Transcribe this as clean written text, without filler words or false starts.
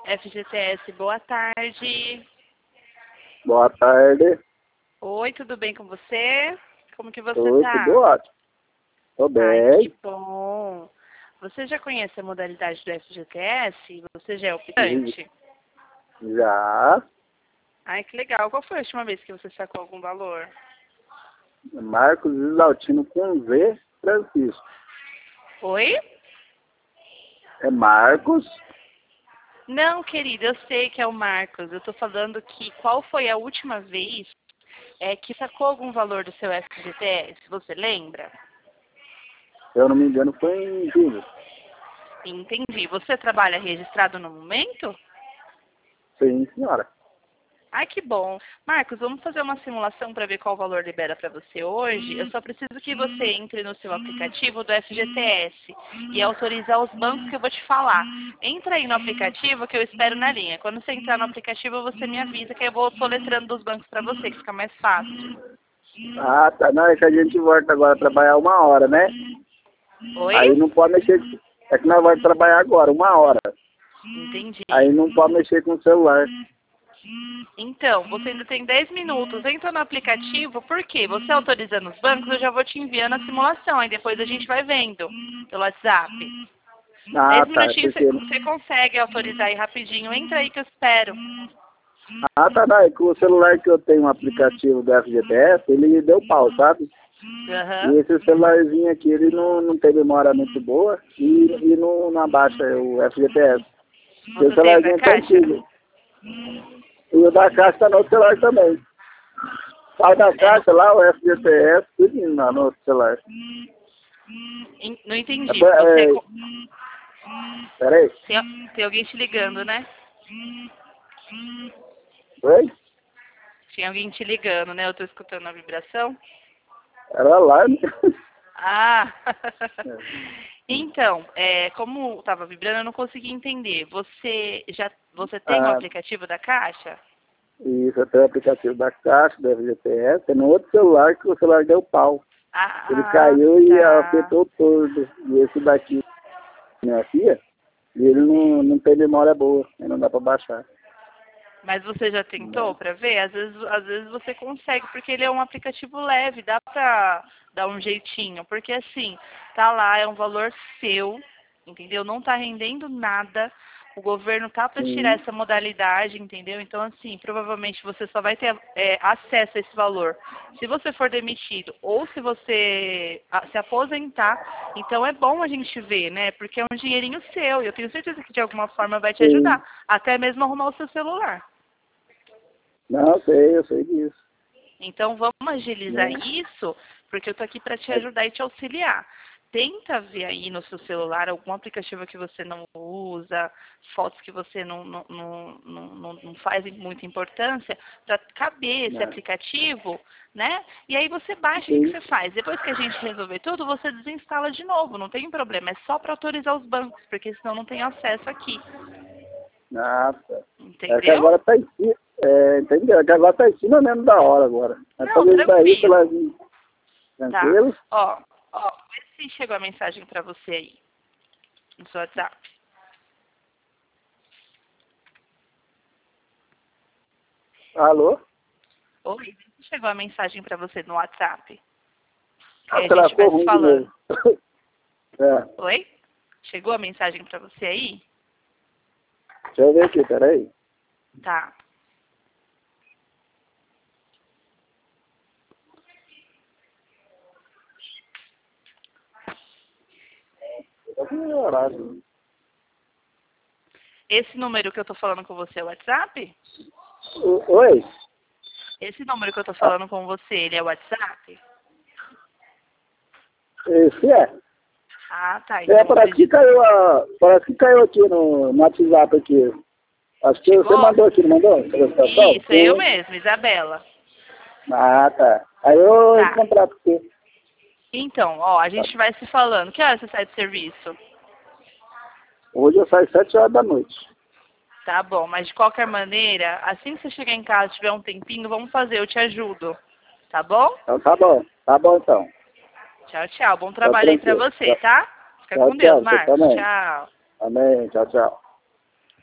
FGTS, boa tarde. Boa tarde. Oi, tudo bem com você? Como que você Oi, tá? tudo ótimo. Tô Ai, bem. que bom. Você já conhece a modalidade do FGTS? Você já é optante? Já. Ai, que legal. Qual foi a última vez que você sacou algum valor? Marcos Isaltino com Z, Francisco. Oi? É Marcos. Não, querida, eu sei que é o Marcos. Eu tô falando que qual foi a última vez que sacou algum valor do seu FGTS? Você lembra? Se eu não me engano, foi em julho. Entendi. Você trabalha registrado no momento? Sim, senhora. Ai, que bom. Marcos, vamos fazer uma simulação para ver qual valor libera para você hoje. Eu só preciso que você entre no seu aplicativo do FGTS e autorizar os bancos que eu vou te falar. Entra aí no aplicativo que eu espero na linha. Quando você entrar no aplicativo, você me avisa que eu vou soletrando dos bancos para você, que fica mais fácil. Ah, tá. Não, é que a gente volta agora a trabalhar 1 hora, né? Oi? Aí não pode mexer. É que nós vamos trabalhar agora, 1 hora. Entendi. Aí não pode mexer com o celular. Então, você ainda tem 10 minutos. Entra no aplicativo, porque você autorizando os bancos, eu já vou te enviando a simulação. Aí depois a gente vai vendo pelo WhatsApp. Ah, 10 tá. É minutinhos porque... você consegue autorizar aí rapidinho. Entra aí que eu espero. Ah, tá. Não, é que o celular que eu tenho, um aplicativo do FGTS, ele deu pau, sabe? E Aham. esse celularzinho aqui, ele não tem memória muito boa e não abaixa o FGTS. E o Você tem o da celularzinho é Caixa? antigo. E o da caixa tá no outro celular também. Sai da É, não, caixa lá, o FGTS, tudo no outro celular. não entendi. É, peraí. Tem alguém te ligando, né? Oi? Tinha alguém te ligando, né? Eu tô escutando a vibração. Era alarme. Ah! Então, como estava vibrando, eu não consegui entender. Você tem o Ah, aplicativo da Caixa? isso, eu tenho o aplicativo da caixa, do FGTS, é no outro celular que o celular deu pau. Ele Ah, caiu e tá. afetou todo. E esse daqui, minha filha, e ele não tem memória boa, aí não dá pra baixar. Mas você já tentou para ver? Às vezes você consegue, porque ele é um aplicativo leve, dá pra dar um jeitinho. Porque assim, tá lá, é um valor seu, entendeu? Não tá rendendo nada. O governo tá para tirar Sim, essa modalidade, entendeu? Então, assim, provavelmente você só vai ter acesso a esse valor se você for demitido ou se você se aposentar. Então, é bom a gente ver, né? Porque é um dinheirinho seu e eu tenho certeza que de alguma forma vai te sim. ajudar. Até mesmo arrumar o seu celular. Não, eu sei disso. Então, vamos agilizar Né? isso, porque eu tô aqui para te ajudar e te auxiliar. Tenta ver aí no seu celular algum aplicativo que você não usa, fotos que você não faz muita importância, para caber esse Né? aplicativo, né? E aí você baixa, o que Sim. você faz? Depois que a gente resolver tudo, você desinstala de novo, não tem problema. É só para autorizar os bancos, porque senão não tem acesso aqui. Nossa. É que Entendeu? agora tá em cima. Entendeu? É que agora tá em cima mesmo da hora agora. Mas Não, fazer isso daí, tranquilo. celularzinho Tá. tranquilo. Ó, vê se chegou a mensagem pra você aí, no seu WhatsApp. Alô? Oi, vê se chegou a mensagem pra você no WhatsApp. Que Ah, aí a gente vai travou se ruim de falando. novo. É. Oi? Chegou a mensagem pra você aí? Deixa eu ver aqui, peraí. Tá. Tá com horário. Esse número que eu tô falando com você é o WhatsApp? Oi? Esse número que eu tô Ah, falando com você, ele é o WhatsApp? esse é. Ah, tá. Então eu Parece que acredito. caiu parece que caiu aqui no WhatsApp aqui. Acho que você Chegou? mandou aqui, não mandou? Solicitação? Isso, é eu Sim. mesmo, Isabela. Ah, tá. Aí eu Tá. encontrar com você. Então, ó, a gente vai se falando. Que hora você sai do serviço? Hoje eu saio 7 horas da noite. Tá bom, mas de qualquer maneira, assim que você chegar em casa, tiver um tempinho, vamos fazer, eu te ajudo. Tá bom? Então tá bom. Tá bom então. Tchau, tchau. Bom Tá trabalho aí pra tranquilo. você, tá? Fica Tchau, com Deus, tchau. Você Marcos. também. Tchau. Amém. Tchau, tchau.